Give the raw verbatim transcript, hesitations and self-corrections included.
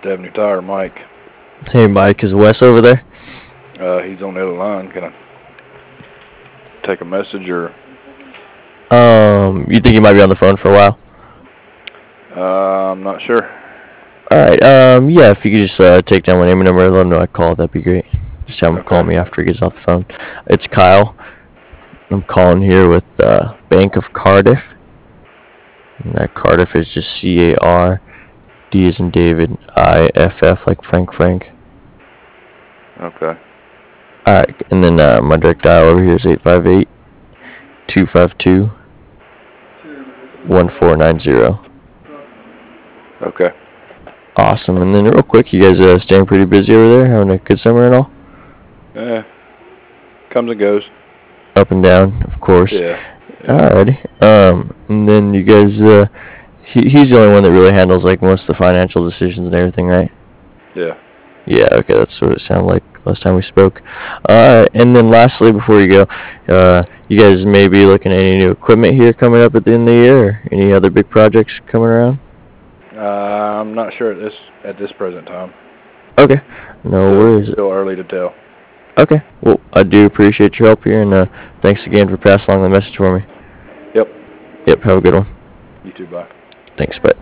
Avenue Tire, Mike. Hey, Mike, is Wes over there? Uh, he's on the other line. Can I take a message or? Um, you think he might be on the phone for a while? Uh, I'm not sure. All right. Um, yeah, if you could just uh, take down my name and number, let him know I called. That'd be great. Just have him call Okay. me after he gets off the phone. It's Kyle. I'm calling here with uh, Bank of Cardiff. And that Cardiff is just C A R D as in David, I F F like Frank Frank. Okay. All right, and then uh, my direct dial over here is eight five eight, two five two, one four nine zero. Okay. Awesome. And then real quick, you guys uh, staying pretty busy over there, having a good summer and all? Yeah. Comes and goes. Up and down, of course. Yeah. Yeah. Alrighty. Um, and then you guys, uh, he, he's the only one that really handles like most of the financial decisions and everything, right? Yeah. Yeah, okay, that's what it sounded like last time we spoke. Alright, and then lastly, before you go, uh, you guys may be looking at any new equipment here coming up at the end of the year, or any other big projects coming around? Uh, I'm not sure at this at this present time. Okay, no Still, worries. still early to tell. Okay, well, I do appreciate your help here, and uh, thanks again for passing along the message for me. Yep. Yep, have a good one. You too. Bye. Thanks, bye.